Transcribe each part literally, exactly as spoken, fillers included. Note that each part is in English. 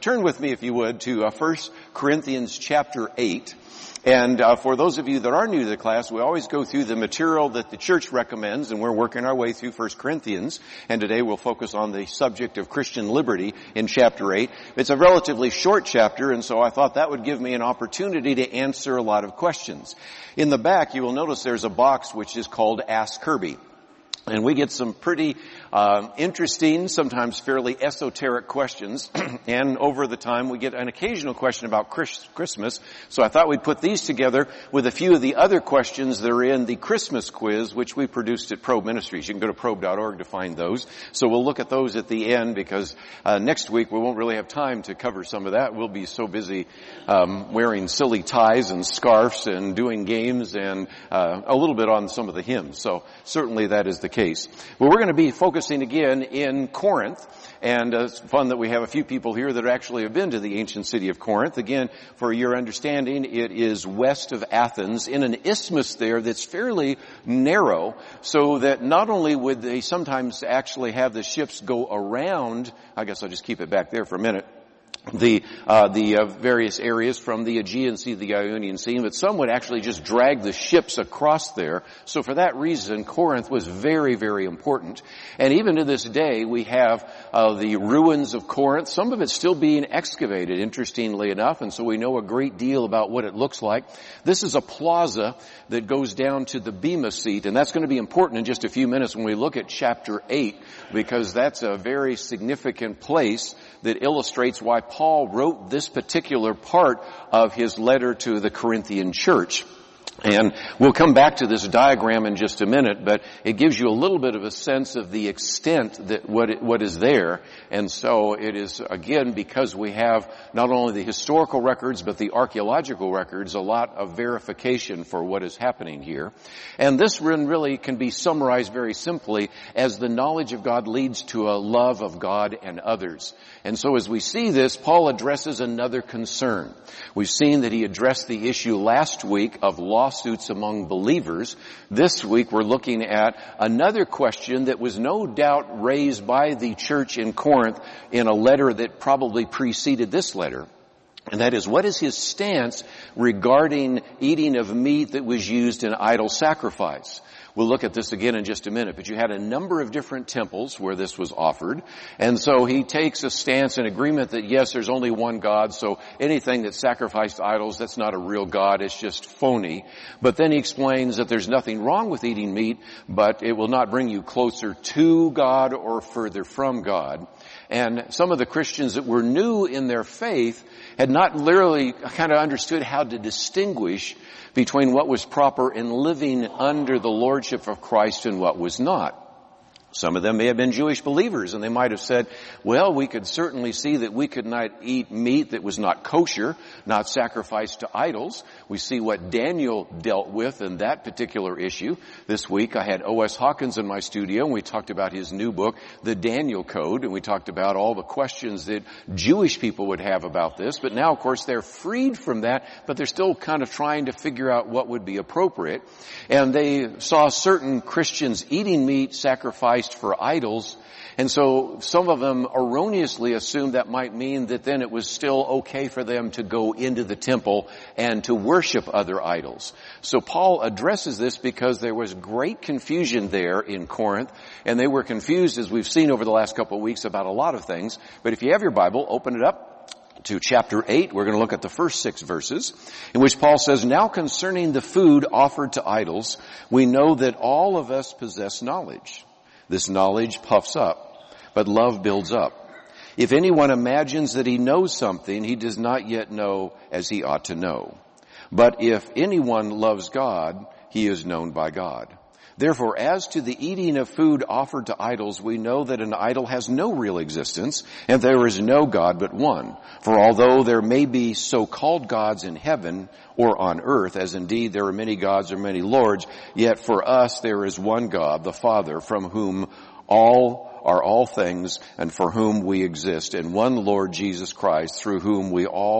turn with me, if you would, to uh, First Corinthians chapter eight. And uh, for those of you that are new to the class, we always go through the material that the church recommends, and we're working our way through First Corinthians. And today we'll focus on the subject of Christian liberty in chapter eight. It's a relatively short chapter, and so I thought that would give me an opportunity to answer a lot of questions. In the back, you will notice there's a box which is called Ask Kirby. And we get some pretty uh, interesting, sometimes fairly esoteric questions. And over the time, we get an occasional question about Chris- Christmas. So I thought we'd put these together with a few of the other questions that are in the Christmas quiz, which we produced at Probe Ministries. You can go to probe dot org to find those. So we'll look at those at the end, because uh, next week we won't really have time to cover some of that. We'll be so busy um, wearing silly ties and scarves and doing games and uh, a little bit on some of the hymns. So certainly that is the case. But we're going to be focusing again in Corinth, and uh, it's fun that we have a few people here that actually have been to the ancient city of Corinth. Again, for your understanding, it is west of Athens in an isthmus there that's fairly narrow, so that not only would they sometimes actually have the ships go around, I guess I'll just keep it back there for a minute, the uh the uh, various areas from the Aegean Sea to the Ionian Sea, but some would actually just drag the ships across there. So for that reason, Corinth was very, very important. And even to this day, we have uh the ruins of Corinth, some of it still being excavated, interestingly enough, and so we know a great deal about what it looks like. This is a plaza that goes down to the Bema seat, and that's going to be important in just a few minutes when we look at chapter eight, because that's a very significant place that illustrates why Paul wrote this particular part of his letter to the Corinthian church. And we'll come back to this diagram in just a minute, but it gives you a little bit of a sense of the extent that what it, what is there. And so it is, again, because we have not only the historical records, but the archaeological records, a lot of verification for what is happening here. And this really can be summarized very simply as the knowledge of God leads to a love of God and others. And so as we see this, Paul addresses another concern. We've seen that he addressed the issue last week of lawsuits among believers. This week we're looking at another question that was no doubt raised by the church in Corinth in a letter that probably preceded this letter. And that is, what is his stance regarding eating of meat that was used in idol sacrifice? We'll look at this again in just a minute, but you had a number of different temples where this was offered. And so he takes a stance in agreement that, yes, there's only one God, so anything that's sacrificed to idols, that's not a real God, it's just phony. But then he explains that there's nothing wrong with eating meat, but it will not bring you closer to God or further from God. And some of the Christians that were new in their faith had not literally kind of understood how to distinguish between what was proper in living under the lordship of Christ and what was not. Some of them may have been Jewish believers, and they might have said, well, we could certainly see that we could not eat meat that was not kosher, not sacrificed to idols. We see what Daniel dealt with in that particular issue. This week I had O S Hawkins in my studio, and we talked about his new book, The Daniel Code, and we talked about all the questions that Jewish people would have about this. But now, of course, they're freed from that, but they're still kind of trying to figure out what would be appropriate. And they saw certain Christians eating meat sacrificed for idols, and so some of them erroneously assumed that might mean that then it was still okay for them to go into the temple and to worship other idols. So Paul addresses this because there was great confusion there in Corinth, and they were confused, as we've seen over the last couple of weeks, about a lot of things. But if you have your Bible, open it up to chapter eight. We're going to look at the first six verses, in which Paul says, "Now concerning the food offered to idols, we know that all of us possess knowledge. This knowledge puffs up, but love builds up. If anyone imagines that he knows something, he does not yet know as he ought to know. But if anyone loves God, he is known by God. Therefore, as to the eating of food offered to idols, we know that an idol has no real existence, and there is no God but one. For although there may be so-called gods in heaven or on earth, as indeed there are many gods or many lords, yet for us there is one God, the Father, from whom all are all things and for whom we exist, and one Lord Jesus Christ, through whom we all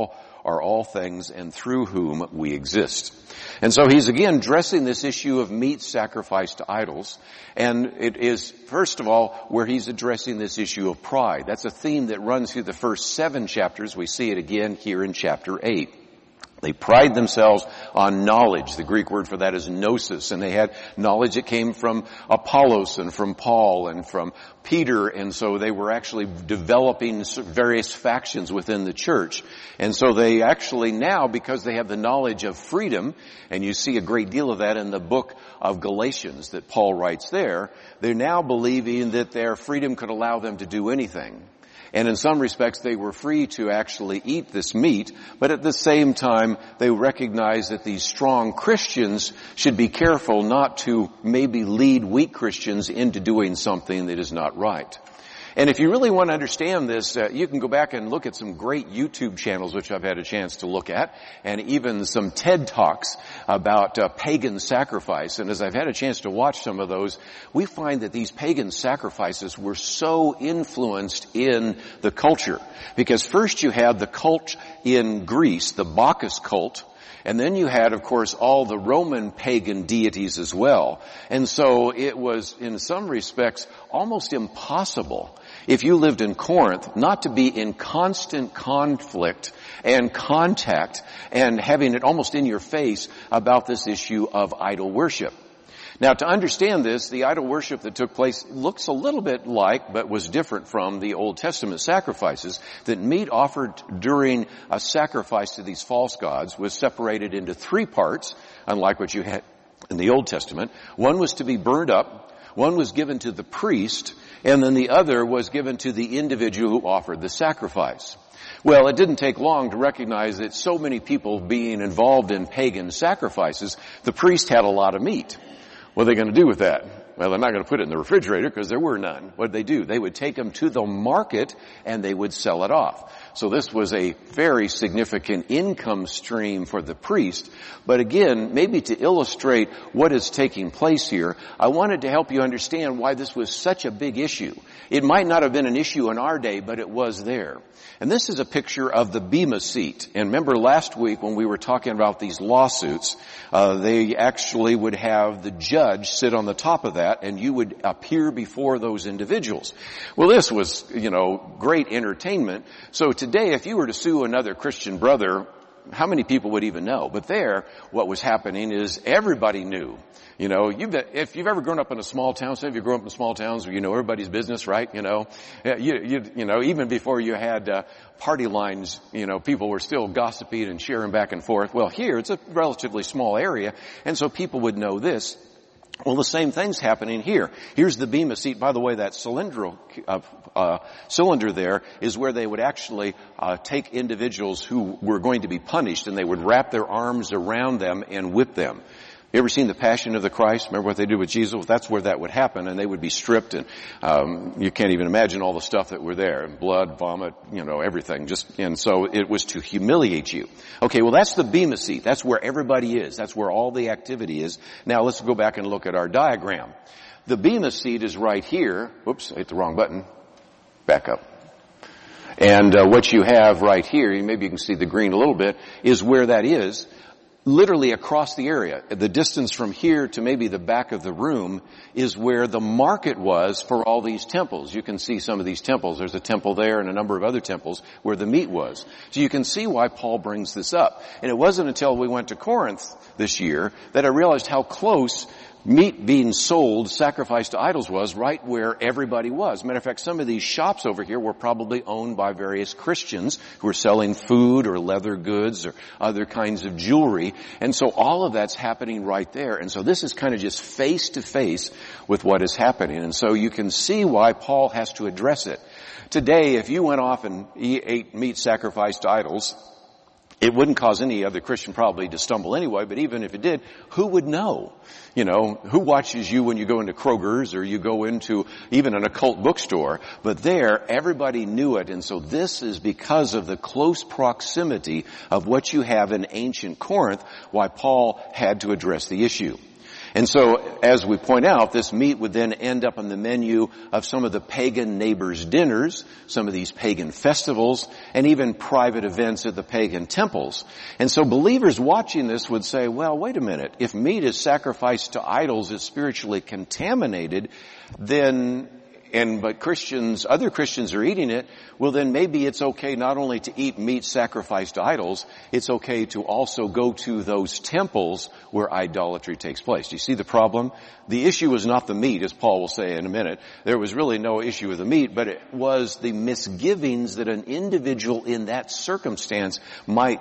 are all things and through whom we exist. And so he's again addressing this issue of meat sacrificed to idols. And it is, first of all, where he's addressing this issue of pride. That's a theme that runs through the first seven chapters. We see it again here in chapter eight. They pride themselves on knowledge. The Greek word for that is gnosis. And they had knowledge that came from Apollos and from Paul and from Peter. And so they were actually developing various factions within the church. And so they actually now, because they have the knowledge of freedom, and you see a great deal of that in the book of Galatians that Paul writes there, they're now believing that their freedom could allow them to do anything. And in some respects, they were free to actually eat this meat, but at the same time, they recognize that these strong Christians should be careful not to maybe lead weak Christians into doing something that is not right. And if you really want to understand this, uh, you can go back and look at some great YouTube channels, which I've had a chance to look at, and even some TED Talks about uh, pagan sacrifice. And as I've had a chance to watch some of those, we find that these pagan sacrifices were so influenced in the culture. Because first you had the cult in Greece, the Bacchus cult, and then you had, of course, all the Roman pagan deities as well. And so it was, in some respects, almost impossible, if you lived in Corinth, not to be in constant conflict and contact and having it almost in your face about this issue of idol worship. Now, to understand this, the idol worship that took place looks a little bit like, but was different from the Old Testament sacrifices, that meat offered during a sacrifice to these false gods was separated into three parts, unlike what you had in the Old Testament. One was to be burned up, one was given to the priest, and then the other was given to the individual who offered the sacrifice. Well, it didn't take long to recognize that so many people being involved in pagan sacrifices, the priest had a lot of meat. What are they going to do with that? Well, they're not going to put it in the refrigerator because there were none. What did they do? They would take them to the market and they would sell it off. So this was a very significant income stream for the priest. But again, maybe to illustrate what is taking place here, I wanted to help you understand why this was such a big issue. It might not have been an issue in our day, but it was there. And this is a picture of the Bema seat. And remember last week when we were talking about these lawsuits, uh, they actually would have the judge sit on the top of that and you would appear before those individuals. Well, this was, you know, great entertainment. So today, if you were to sue another Christian brother, how many people would even know? But there, what was happening is everybody knew. You know, you've, if you've ever grown up in a small town, say if you grew up in small towns where you know everybody's business, right? You know, you, you, you know, even before you had uh, party lines, you know, people were still gossiping and sharing back and forth. Well, here, it's a relatively small area, and so people would know this. Well, the same thing's happening here. Here's the Bema seat. By the way, that cylindrical uh, uh, cylinder there is where they would actually uh, take individuals who were going to be punished, and they would wrap their arms around them and whip them. You ever seen the Passion of the Christ? Remember what they did with Jesus? That's where that would happen, and they would be stripped, and um, you can't even imagine all the stuff that were there, and blood, vomit, you know, everything. Just and so it was to humiliate you. Okay, well that's the Bema seat. That's where everybody is. That's where all the activity is. Now let's go back and look at our diagram. The Bema seat is right here. Whoops, I hit the wrong button. Back up. And uh, what you have right here, maybe you can see the green a little bit, is where that is. Literally across the area, the distance from here to maybe the back of the room is where the market was for all these temples. You can see some of these temples. There's a temple there and a number of other temples where the meat was. So you can see why Paul brings this up. And it wasn't until we went to Corinth this year that I realized how close meat being sold, sacrificed to idols was, right where everybody was. Matter of fact, some of these shops over here were probably owned by various Christians who were selling food or leather goods or other kinds of jewelry. And so all of that's happening right there. And so this is kind of just face to face with what is happening. And so you can see why Paul has to address it. Today, if you went off and ate meat sacrificed to idols, it wouldn't cause any other Christian probably to stumble anyway, but even if it did, who would know? You know, who watches you when you go into Kroger's or you go into even an occult bookstore? But there, everybody knew it, and so this is because of the close proximity of what you have in ancient Corinth, why Paul had to address the issue. And so, as we point out, this meat would then end up on the menu of some of the pagan neighbors' dinners, some of these pagan festivals, and even private events at the pagan temples. And so believers watching this would say, well, wait a minute, if meat is sacrificed to idols, it's spiritually contaminated, then and but Christians, other Christians are eating it, well then maybe it's okay not only to eat meat sacrificed to idols, it's okay to also go to those temples where idolatry takes place. Do you see the problem? The issue was not the meat, as Paul will say in a minute. There was really no issue with the meat, but it was the misgivings that an individual in that circumstance might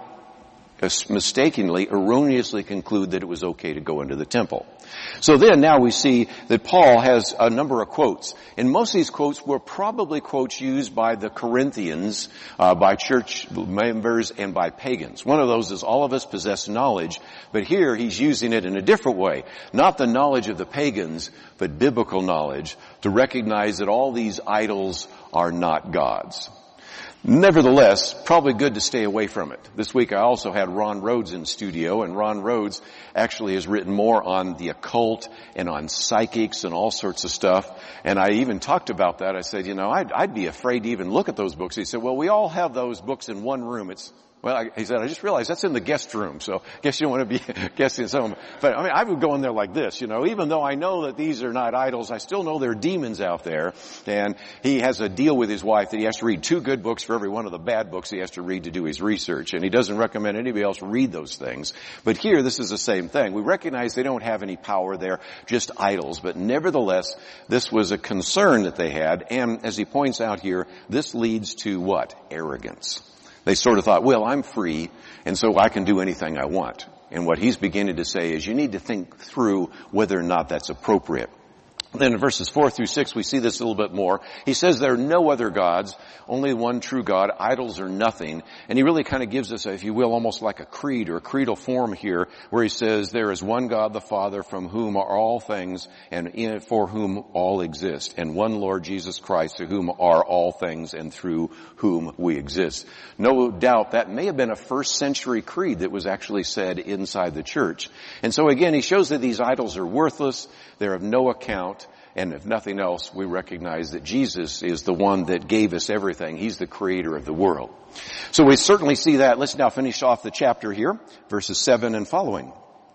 mistakenly, erroneously conclude that it was okay to go into the temple. So then now we see that Paul has a number of quotes. And most of these quotes were probably quotes used by the Corinthians, uh, by church members, and by pagans. One of those is all of us possess knowledge, but here he's using it in a different way. Not the knowledge of the pagans, but biblical knowledge to recognize that all these idols are not gods. Nevertheless, probably good to stay away from it. This week I also had Ron Rhodes in studio, and Ron Rhodes actually has written more on the occult and on psychics and all sorts of stuff. And I even talked about that. I said, you know, I'd, I'd be afraid to even look at those books. He said, well, we all have those books in one room. It's Well, I, he said, I just realized that's in the guest room, so I guess you don't want to be guessing some. But I mean, I would go in there like this, you know, even though I know that these are not idols, I still know there are demons out there. And he has a deal with his wife that he has to read two good books for every one of the bad books he has to read to do his research. And he doesn't recommend anybody else read those things. But here, this is the same thing. We recognize they don't have any power. They're just idols. But nevertheless, this was a concern that they had. And as he points out here, this leads to what? Arrogance. They sort of thought, well, I'm free, and so I can do anything I want. And what he's beginning to say is you need to think through whether or not that's appropriate. Then in verses four through six, we see this a little bit more. He says there are no other gods, only one true God. Idols are nothing. And he really kind of gives us, if you will, almost like a creed or a creedal form here, where he says there is one God the Father from whom are all things and in, for whom all exist, and one Lord Jesus Christ to whom are all things and through whom we exist. No doubt that may have been a first century creed that was actually said inside the church. And so again, he shows that these idols are worthless. They're of no account. And if nothing else, we recognize that Jesus is the one that gave us everything. He's the creator of the world. So we certainly see that. Let's now finish off the chapter here, verses seven and following.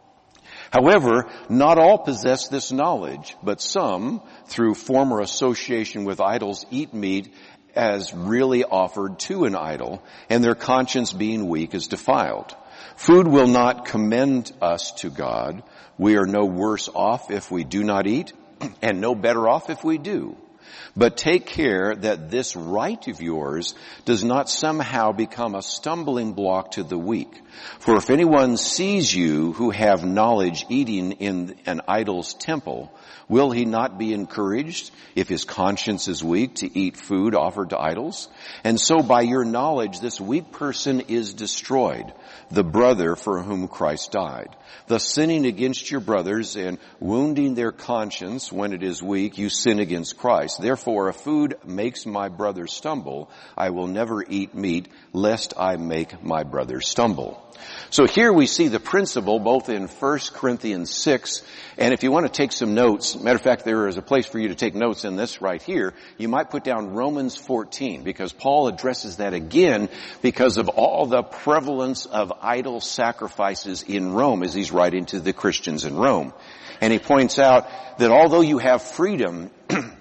However, not all possess this knowledge, but some, through former association with idols, eat meat as really offered to an idol, and their conscience being weak is defiled. Food will not commend us to God. We are no worse off if we do not eat, and no better off if we do. But take care that this right of yours does not somehow become a stumbling block to the weak. For if anyone sees you who have knowledge eating in an idol's temple, will he not be encouraged, if his conscience is weak, to eat food offered to idols? And so by your knowledge this weak person is destroyed, the brother for whom Christ died. Thus sinning against your brothers and wounding their conscience when it is weak, you sin against Christ. Therefore, if food makes my brother stumble, I will never eat meat, lest I make my brother stumble. So here we see the principle both in First Corinthians six, and if you want to take some notes, matter of fact, there is a place for you to take notes in this right here. You might put down Romans fourteen, because Paul addresses that again because of all the prevalence of idol sacrifices in Rome as he's writing to the Christians in Rome. And he points out that although you have freedom,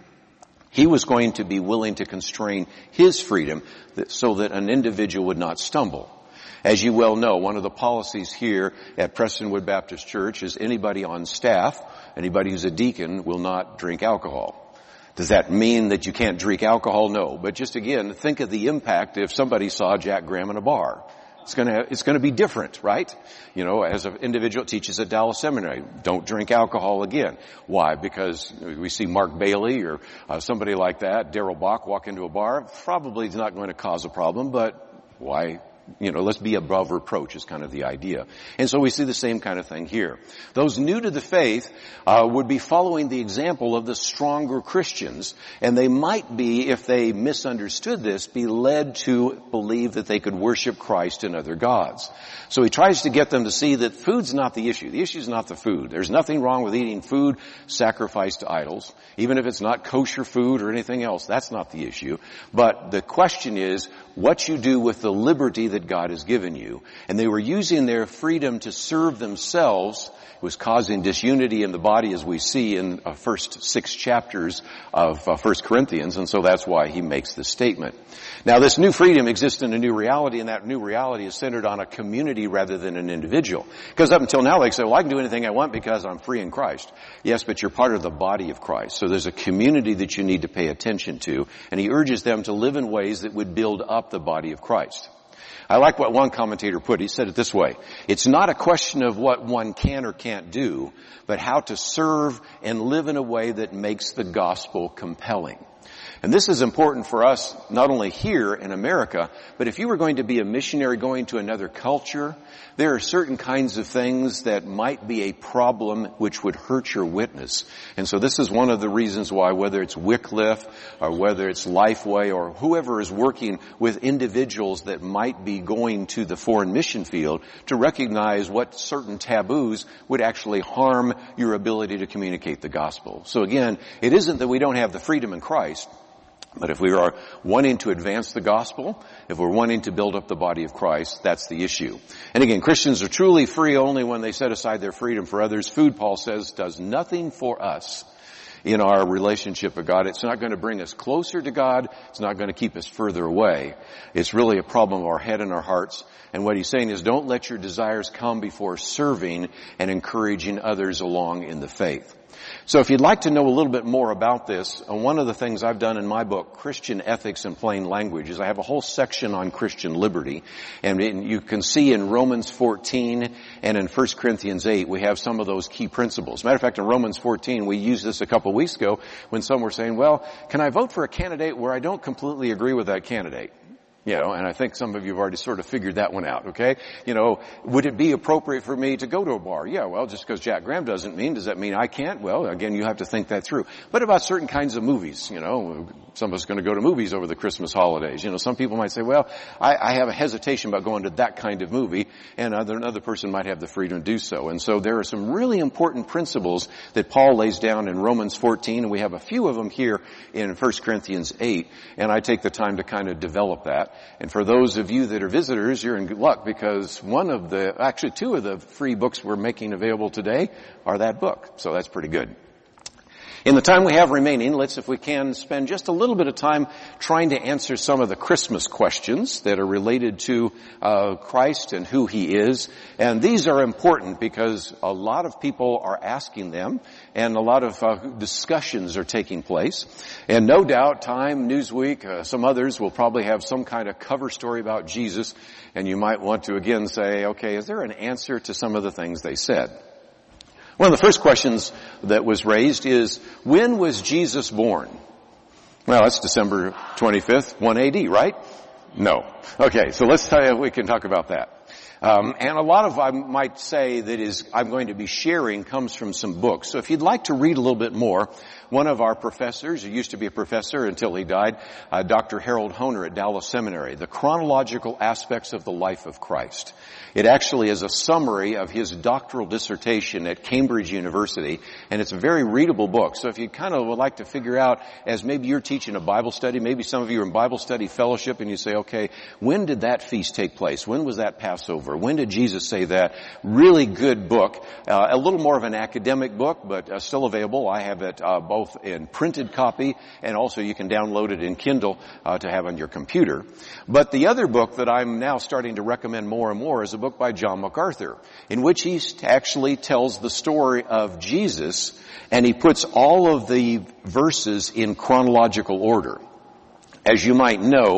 he was going to be willing to constrain his freedom so that an individual would not stumble. As you well know, one of the policies here at Prestonwood Baptist Church is anybody on staff, anybody who's a deacon, will not drink alcohol. Does that mean that you can't drink alcohol? No. But just again, think of the impact if somebody saw Jack Graham in a bar. It's gonna, it's gonna be different, right? You know, as an individual teaches at Dallas Seminary, don't drink alcohol again. Why? Because we see Mark Bailey or uh, somebody like that, Darrell Bach, walk into a bar. Probably it's not going to cause a problem, but why you know, let's be above reproach is kind of the idea. And so we see the same kind of thing here. Those new to the faith uh, would be following the example of the stronger Christians, and they might be, if they misunderstood this, be led to believe that they could worship Christ and other gods. So he tries to get them to see that food's not the issue. The issue is not the food. There's nothing wrong with eating food sacrificed to idols, even if it's not kosher food or anything else. That's not the issue. But the question is what you do with the liberty that God has given you. And they were using their freedom to serve themselves. It was causing disunity in the body, as we see in the first six chapters of uh, First Corinthians, and so that's why he makes this statement. Now, this new freedom exists in a new reality, and that new reality is centered on a community rather than an individual. Because up until now, they say, well, I can do anything I want because I'm free in Christ. Yes, but you're part of the body of Christ, so there's a community that you need to pay attention to, and he urges them to live in ways that would build up the body of Christ. I like what one commentator put. He said it this way: it's not a question of what one can or can't do, but how to serve and live in a way that makes the gospel compelling. And this is important for us, not only here in America, but if you were going to be a missionary going to another culture, there are certain kinds of things that might be a problem which would hurt your witness. And so this is one of the reasons why, whether it's Wycliffe or whether it's Lifeway or whoever is working with individuals that might be going to the foreign mission field, to recognize what certain taboos would actually harm your ability to communicate the gospel. So again, it isn't that we don't have the freedom in Christ, but if we are wanting to advance the gospel, if we're wanting to build up the body of Christ, that's the issue. And again, Christians are truly free only when they set aside their freedom for others. Food, Paul says, does nothing for us in our relationship with God. It's not going to bring us closer to God. It's not going to keep us further away. It's really a problem of our head and our hearts. And what he's saying is, don't let your desires come before serving and encouraging others along in the faith. So if you'd like to know a little bit more about this, uh, one of the things I've done in my book, Christian Ethics in Plain Language, is I have a whole section on Christian liberty. And in, you can see in Romans fourteen and in First Corinthians eight, we have some of those key principles. Matter of fact, in Romans fourteen, we used this a couple of weeks ago when some were saying, well, can I vote for a candidate where I don't completely agree with that candidate? You know, and I think some of you have already sort of figured that one out, okay? You know, would it be appropriate for me to go to a bar? Yeah, well, just because Jack Graham doesn't mean, does that mean I can't? Well, again, you have to think that through. But about certain kinds of movies, you know, some of us are going to go to movies over the Christmas holidays. You know, some people might say, well, I, I have a hesitation about going to that kind of movie, and other, another person might have the freedom to do so. And so there are some really important principles that Paul lays down in Romans fourteen, and we have a few of them here in First Corinthians eight, and I take the time to kind of develop that. And for those of you that are visitors, you're in good luck, because one of the, actually two of the free books we're making available today are that book. So that's pretty good. In the time we have remaining, let's, if we can, spend just a little bit of time trying to answer some of the Christmas questions that are related to uh, Christ and who He is. And these are important because a lot of people are asking them, and a lot of uh, discussions are taking place. And no doubt, Time, Newsweek, uh, some others will probably have some kind of cover story about Jesus, and you might want to again say, okay, is there an answer to some of the things they said? One of the first questions that was raised is, when was Jesus born? Well, that's December twenty-fifth, one A D, right? No. Okay, so let's tell you, we can talk about that. Um, and a lot of, I might say, that is I'm going to be sharing comes from some books. So if you'd like to read a little bit more, one of our professors, who used to be a professor until he died, uh, Doctor Harold Honer at Dallas Seminary, The Chronological Aspects of the Life of Christ. It actually is a summary of his doctoral dissertation at Cambridge University, and it's a very readable book. So if you kind of would like to figure out, as maybe you're teaching a Bible study, maybe some of you are in Bible study fellowship, and you say, okay, when did that feast take place? When was that Passover? When did Jesus say that? Really good book. Uh, a little more of an academic book, but uh, still available. I have it uh, both in printed copy, and also you can download it in Kindle uh, to have on your computer. But the other book that I'm now starting to recommend more and more is a book by John MacArthur, in which he actually tells the story of Jesus, and he puts all of the verses in chronological order. As you might know,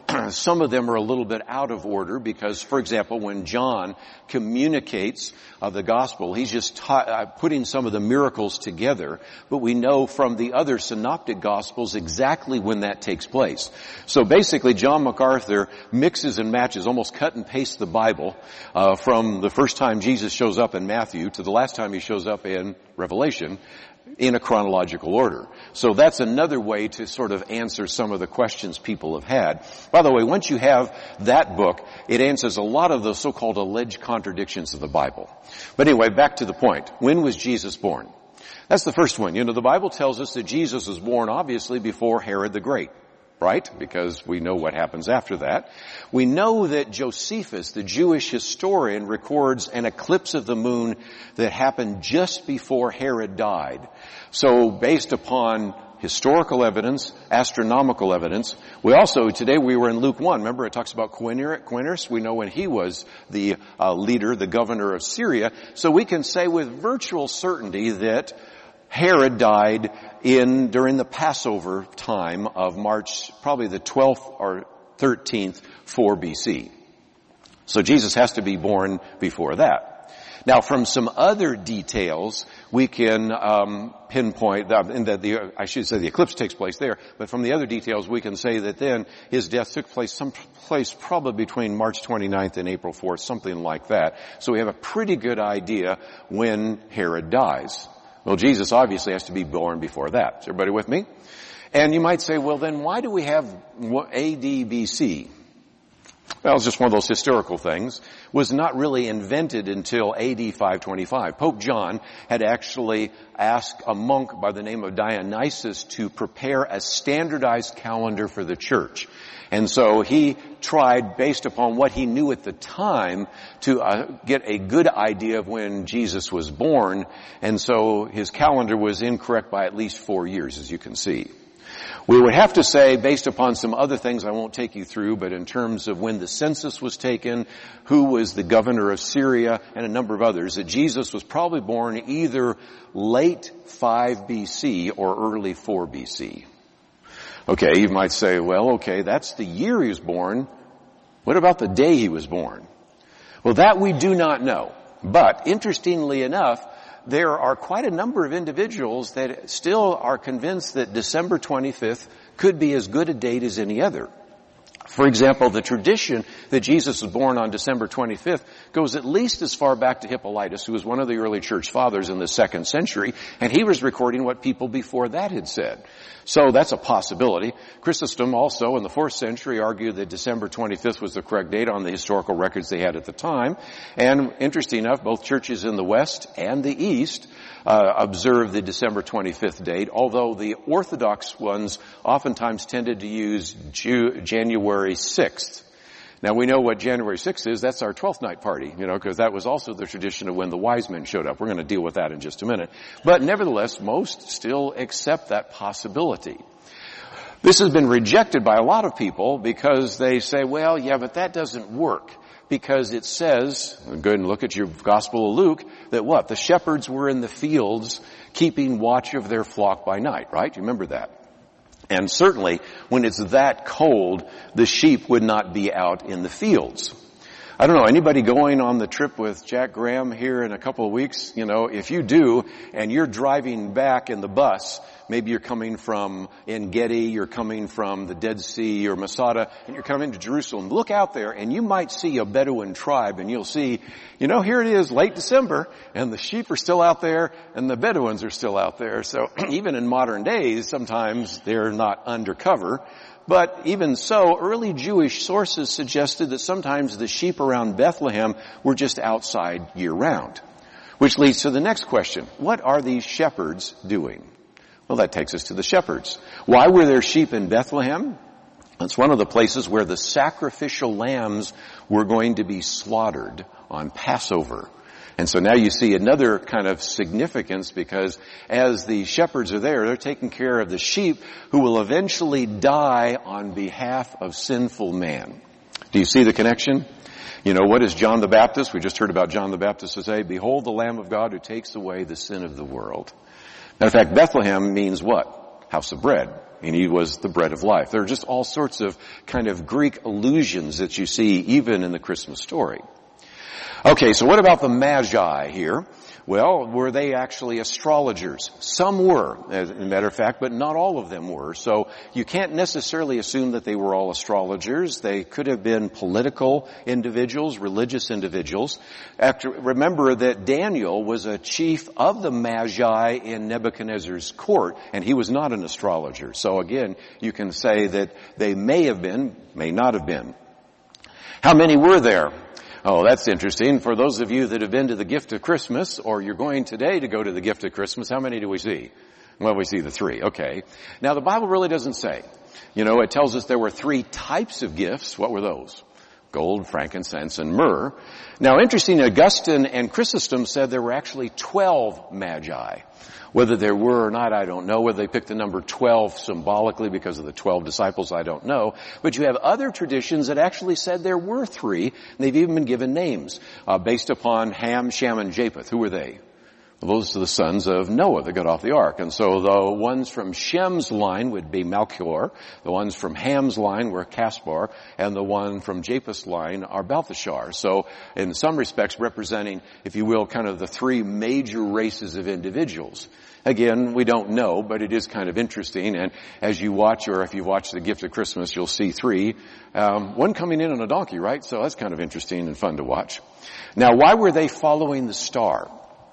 some of them are a little bit out of order because, for example, when John communicates uh, the gospel, he's just ta- uh, putting some of the miracles together, but we know from the other synoptic gospels exactly when that takes place. So basically, John MacArthur mixes and matches, almost cut and paste the Bible uh, from the first time Jesus shows up in Matthew to the last time he shows up in Revelation, in a chronological order. So that's another way to sort of answer some of the questions people have had. By the way, once you have that book, it answers a lot of the so-called alleged contradictions of the Bible. But anyway, back to the point. When was Jesus born? That's the first one. You know, the Bible tells us that Jesus was born obviously before Herod the Great. Right? Because we know what happens after that. We know that Josephus, the Jewish historian, records an eclipse of the moon that happened just before Herod died. So based upon historical evidence, astronomical evidence, we also, today we were in Luke one, remember it talks about Quirinius, we know when he was the uh, leader, the governor of Syria. So we can say with virtual certainty that Herod died in, during the Passover time of March, probably the twelfth or thirteenth, four B C. So Jesus has to be born before that. Now from some other details, we can, um, pinpoint that, in that the, I should say the eclipse takes place there, but from the other details we can say that then his death took place someplace probably between March twenty-ninth and April fourth, something like that. So we have a pretty good idea when Herod dies. Well, Jesus obviously has to be born before that. Is everybody with me? And you might say, well, then why do we have A D B C? Well, it's just one of those historical things. It was not really invented until A D five twenty-five. Pope John had actually asked a monk by the name of Dionysius to prepare a standardized calendar for the church. And so he tried, based upon what he knew at the time, to uh, get a good idea of when Jesus was born. And so his calendar was incorrect by at least four years, as you can see. We would have to say, based upon some other things I won't take you through, but in terms of when the census was taken, who was the governor of Syria, and a number of others, that Jesus was probably born either late five B C or early four B C. Okay, you might say, well, okay, that's the year he was born. What about the day he was born? Well, that we do not know. But interestingly enough, there are quite a number of individuals that still are convinced that December twenty-fifth could be as good a date as any other. For example, the tradition that Jesus was born on December twenty-fifth goes at least as far back to Hippolytus, who was one of the early church fathers in the second century, and he was recording what people before that had said. So that's a possibility. Chrysostom also in the fourth century argued that December twenty-fifth was the correct date on the historical records they had at the time. And interesting enough, both churches in the West and the East uh, observed the December twenty-fifth date, although the Orthodox ones oftentimes tended to use Ju- January sixth. Now we know what January sixth is. That's our twelfth night party, you know, because that was also the tradition of when the wise men showed up. We're going to deal with that in just a minute. But nevertheless, most still accept that possibility. This has been rejected by a lot of people because they say, well, yeah, but that doesn't work. Because it says, go ahead and look at your Gospel of Luke, that what? The shepherds were in the fields keeping watch of their flock by night, right? You remember that? And certainly, when it's that cold, the sheep would not be out in the fields. I don't know, anybody going on the trip with Jack Graham here in a couple of weeks? You know, if you do, and you're driving back in the bus, maybe you're coming from En-Gedi, you're coming from the Dead Sea or Masada, and you're coming to Jerusalem. Look out there, and you might see a Bedouin tribe, and you'll see, you know, here it is, late December, and the sheep are still out there, and the Bedouins are still out there. So even in modern days, sometimes they're not undercover. But even so, early Jewish sources suggested that sometimes the sheep around Bethlehem were just outside year-round. Which leads to the next question. What are these shepherds doing? Well, that takes us to the shepherds. Why were there sheep in Bethlehem? That's one of the places where the sacrificial lambs were going to be slaughtered on Passover. And so now you see another kind of significance because as the shepherds are there, they're taking care of the sheep who will eventually die on behalf of sinful man. Do you see the connection? You know, what is John the Baptist? We just heard about John the Baptist to say, behold the Lamb of God who takes away the sin of the world. Matter of fact, Bethlehem means what? House of bread. and he was the bread of life. There are just all sorts of kind of Greek allusions that you see even in the Christmas story. Okay, so what about the Magi here? Well, were they actually astrologers? Some were, as a matter of fact, but not all of them were. So you can't necessarily assume that they were all astrologers. They could have been political individuals, religious individuals. After, remember that Daniel was a chief of the Magi in Nebuchadnezzar's court, and he was not an astrologer. So again, you can say that they may have been, may not have been. How many were there? Oh, that's interesting. For those of you that have been to the Gift of Christmas, or you're going today to go to the Gift of Christmas, how many do we see? Well, we see the three. Okay. Now, the Bible really doesn't say. You know, it tells us there were three types of gifts. What were those? Gold, frankincense, and myrrh. Now, interesting, Augustine and Chrysostom said there were actually twelve magi. Whether there were or not, I don't know. Whether they picked the number twelve symbolically because of the twelve disciples, I don't know. But you have other traditions that actually said there were three, and they've even been given names, uh, based upon Ham, Shem, and Japheth. Who were they? Well, those are the sons of Noah that got off the ark. And so the ones from Shem's line would be Melchior, the ones from Ham's line were Caspar, and the one from Japheth's line are Balthasar. So in some respects representing, if you will, kind of the three major races of individuals. Again, we don't know, but it is kind of interesting. And as you watch, or if you watch The Gift of Christmas, you'll see three. Um, one coming in on a donkey, right? So that's kind of interesting and fun to watch. Now, why were they following the star?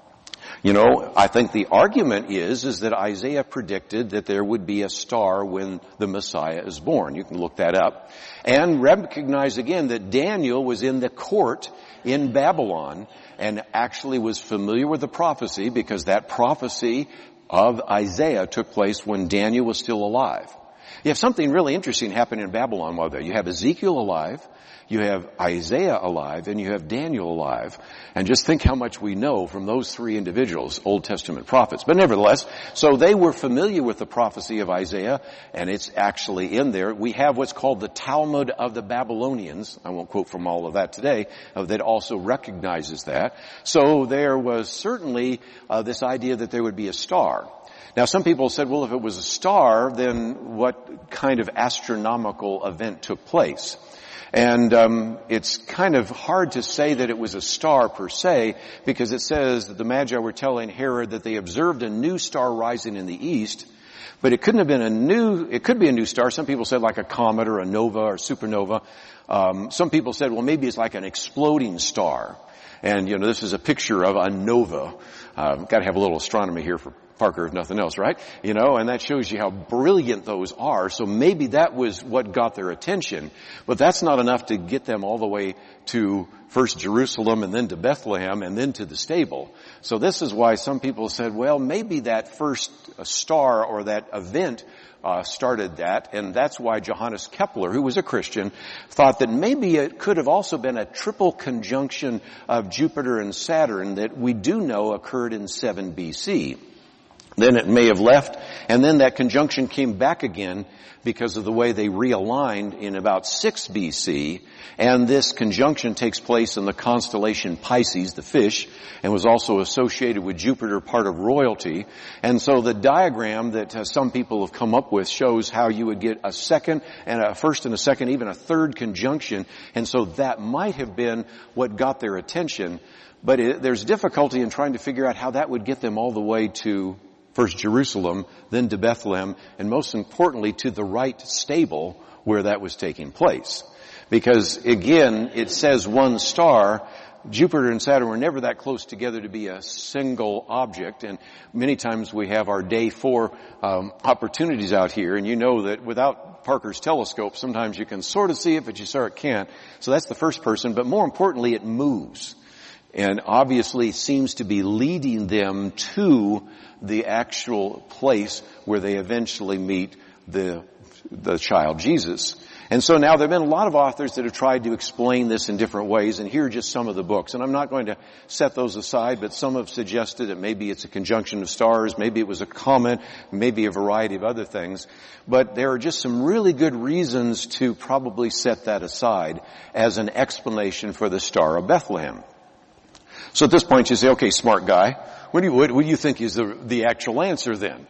You know, I think the argument is, is that Isaiah predicted that there would be a star when the Messiah is born. You can look that up. And recognize again that Daniel was in the court in Babylon and actually was familiar with the prophecy because that prophecy of Isaiah took place when Daniel was still alive. You have something really interesting happening in Babylon while there. You have Ezekiel alive, you have Isaiah alive, and you have Daniel alive. And just think how much we know from those three individuals, Old Testament prophets. But nevertheless, so they were familiar with the prophecy of Isaiah, and it's actually in there. We have what's called the Talmud of the Babylonians. I won't quote from all of that today, uh, that also recognizes that. So there was certainly uh, this idea that there would be a star. Now, some people said, well, if it was a star, then what kind of astronomical event took place? And um it's kind of hard to say that it was a star per se, because it says that the Magi were telling Herod that they observed a new star rising in the east, but it couldn't have been a new, it could be a new star. Some people said like a comet or a nova or supernova. Um some people said, well, maybe it's like an exploding star. And, you know, this is a picture of a nova. Uh, got to have a little astronomy here for Parker, if nothing else, right? You know, and that shows you how brilliant those are. So maybe that was what got their attention. But that's not enough to get them all the way to first Jerusalem and then to Bethlehem and then to the stable. So this is why some people said, well, maybe that first star or that event Uh, started that, and that's why Johannes Kepler, who was a Christian, thought that maybe it could have also been a triple conjunction of Jupiter and Saturn that we do know occurred in seven B C. Then it may have left, and then that conjunction came back again because of the way they realigned in about six B C, and this conjunction takes place in the constellation Pisces, the fish, and was also associated with Jupiter, part of royalty. And so the diagram that uh, some people have come up with shows how you would get a second and a first and a second, even a third conjunction, and so that might have been what got their attention. But it, there's difficulty in trying to figure out how that would get them all the way to first Jerusalem, then to Bethlehem, and most importantly to the right stable where that was taking place. Because again, it says one star. Jupiter and Saturn were never that close together to be a single object, and many times we have our day four um, opportunities out here, and you know that without Parker's telescope, sometimes you can sort of see it, but you sort of can't. So that's the first person, but more importantly, it moves. And obviously seems to be leading them to the actual place where they eventually meet the the child Jesus. And so now there have been a lot of authors that have tried to explain this in different ways, and here are just some of the books. And I'm not going to set those aside, but some have suggested that maybe it's a conjunction of stars, maybe it was a comet, maybe a variety of other things. But there are just some really good reasons to probably set that aside as an explanation for the Star of Bethlehem. So at this point you say, okay, smart guy, what do you, what, what do you think is the, the actual answer then?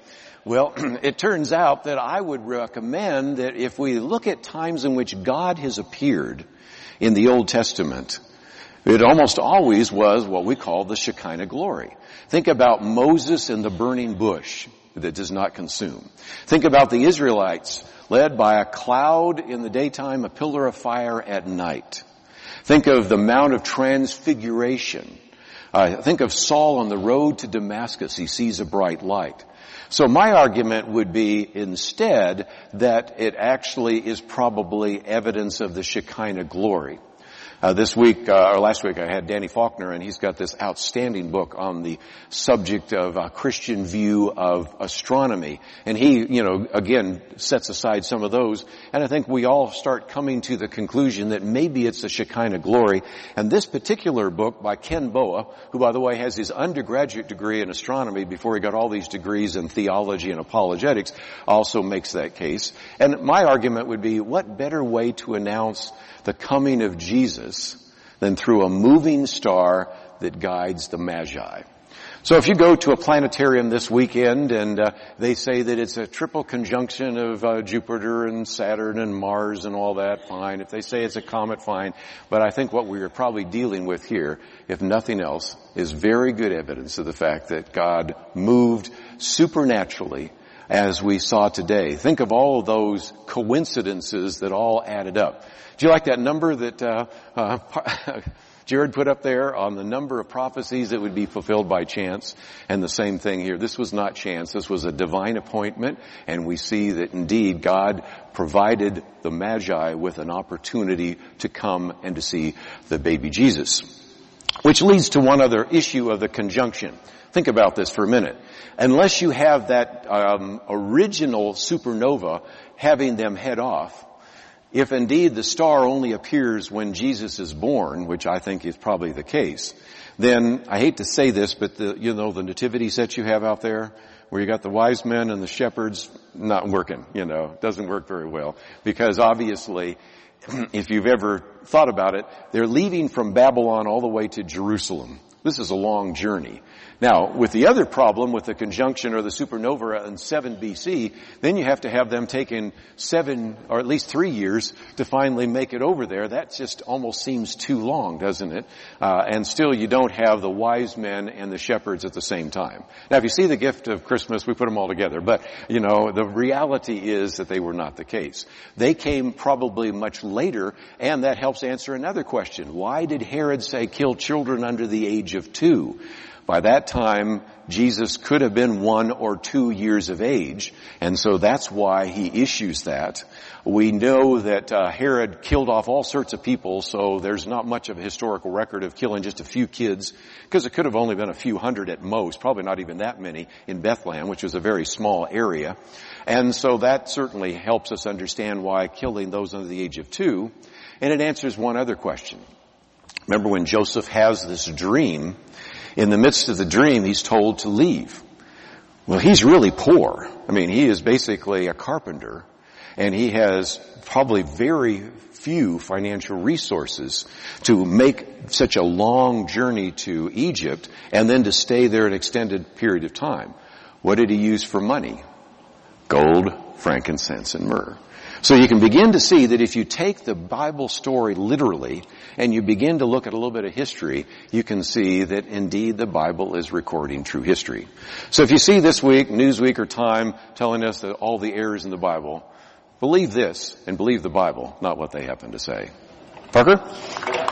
Well, it turns out that I would recommend that if we look at times in which God has appeared in the Old Testament, it almost always was what we call the Shekinah glory. Think about Moses in the burning bush that does not consume. Think about the Israelites led by a cloud in the daytime, a pillar of fire at night. Think of the Mount of Transfiguration. Uh, think of Saul on the road to Damascus. He sees a bright light. So my argument would be instead that it actually is probably evidence of the Shekinah glory. Uh, this week, uh, or last week, I had Danny Faulkner, and he's got this outstanding book on the subject of a Christian view of astronomy. And he, you know, again, sets aside some of those. And I think we all start coming to the conclusion that maybe it's the Shekinah glory. And this particular book by Ken Boa, who, by the way, has his undergraduate degree in astronomy before he got all these degrees in theology and apologetics, also makes that case. And my argument would be, what better way to announce the coming of Jesus than through a moving star that guides the Magi. So if you go to a planetarium this weekend and uh, they say that it's a triple conjunction of uh, Jupiter and Saturn and Mars and all that, fine. If they say it's a comet, fine. But I think what we're probably dealing with here, if nothing else, is very good evidence of the fact that God moved supernaturally as we saw today. Think of all of those coincidences that all added up. Do you like that number that uh, uh Jared put up there on the number of prophecies that would be fulfilled by chance? And the same thing here. This was not chance. This was a divine appointment, and we see that indeed God provided the Magi with an opportunity to come and to see the baby Jesus. Which leads to one other issue of the conjunction. Think about this for a minute. Unless you have that um, original supernova having them head off, if indeed the star only appears when Jesus is born, which I think is probably the case, then I hate to say this, but the, you know, the nativity set you have out there, where you got the wise men and the shepherds, not working, you know, doesn't work very well. Because obviously, if you've ever thought about it, they're leaving from Babylon all the way to Jerusalem. This is a long journey. Now, with the other problem with the conjunction or the supernova in seven B C, then you have to have them taking seven or at least three years to finally make it over there. That just almost seems too long, doesn't it? Uh, and still you don't have the wise men and the shepherds at the same time. Now, if you see the gift of Christmas, we put them all together. But, you know, the reality is that they were not the case. They came probably much later, and that helps answer another question. Why did Herod say kill children under the age of two? By that time, Jesus could have been one or two years of age, and so that's why he issues that. We know that uh, Herod killed off all sorts of people, so there's not much of a historical record of killing just a few kids, because it could have only been a few hundred at most, probably not even that many in Bethlehem, which was a very small area. And so that certainly helps us understand why killing those under the age of two. And it answers one other question. Remember when Joseph has this dream, in the midst of the dream, he's told to leave. Well, he's really poor. I mean, he is basically a carpenter, and he has probably very few financial resources to make such a long journey to Egypt and then to stay there an extended period of time. What did he use for money? Gold, frankincense, and myrrh. So you can begin to see that if you take the Bible story literally and you begin to look at a little bit of history, you can see that indeed the Bible is recording true history. So if you see this week, Newsweek or Time telling us that all the errors in the Bible, believe this and believe the Bible, not what they happen to say. Parker?